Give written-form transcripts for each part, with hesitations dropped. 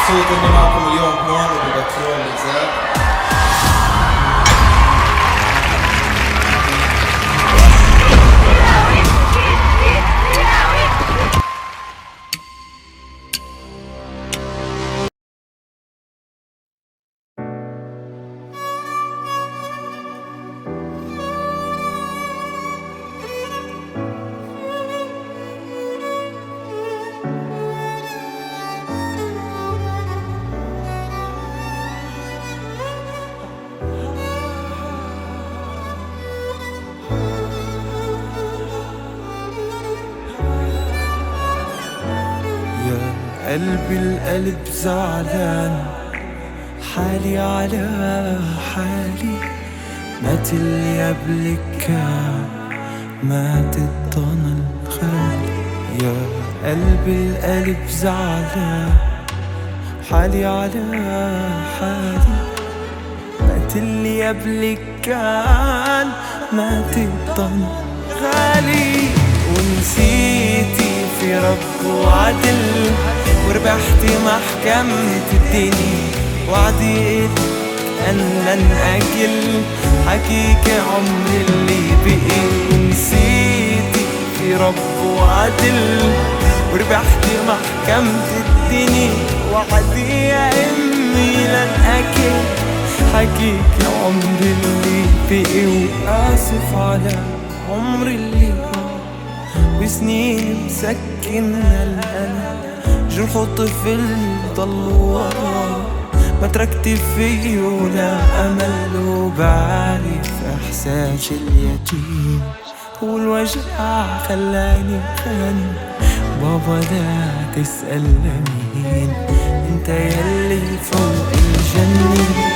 مبسوط اني معكم اليوم هون ببترول الجزائر. قلبي القلب زعلان، حالي على حالي، مات اللي قبلك مات الضنا الغالي. يا قلبي القلب زعلان، حالي على حالي، مات اللي قبلك كان مات الضنا غالي. ونسيتي في رب وعدل، وربحتي محكمة الدنيا، وعديت أن لن أكل حكيك عمري اللي بقي. ونسيتي في رب وعدل، وربحتي محكمة الدنيا، وعدي يا أمي لن أكل حكيك عمري اللي بقي. وآسف على عمري اللي وسنين مسكنها الأنا، جرح طفل ضل ورا، ما تركت فيه ولا أمل. وبعرف إحساس اليتيم، والوجع خلاني خان. بابا لا تسأل لمين، انت يلي فوق الجنة.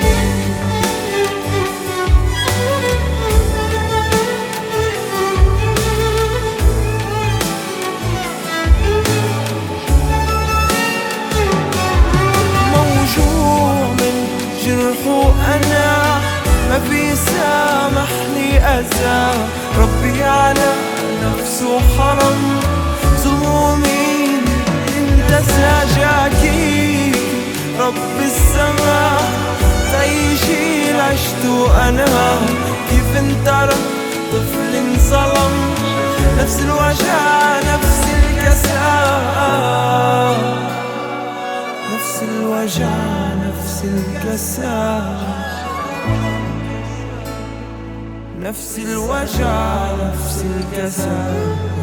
أنا ما في سامح لي أذى، ربي على نفسه حرم ظلومين. انت ساجاكي رب السماء، تعيشي عشته أنا. كيف انت طفل انظلم، نفس الوجع نفس الكساء، نفس الوجع نفس الكساء، نفس الوجع نفس الكساء.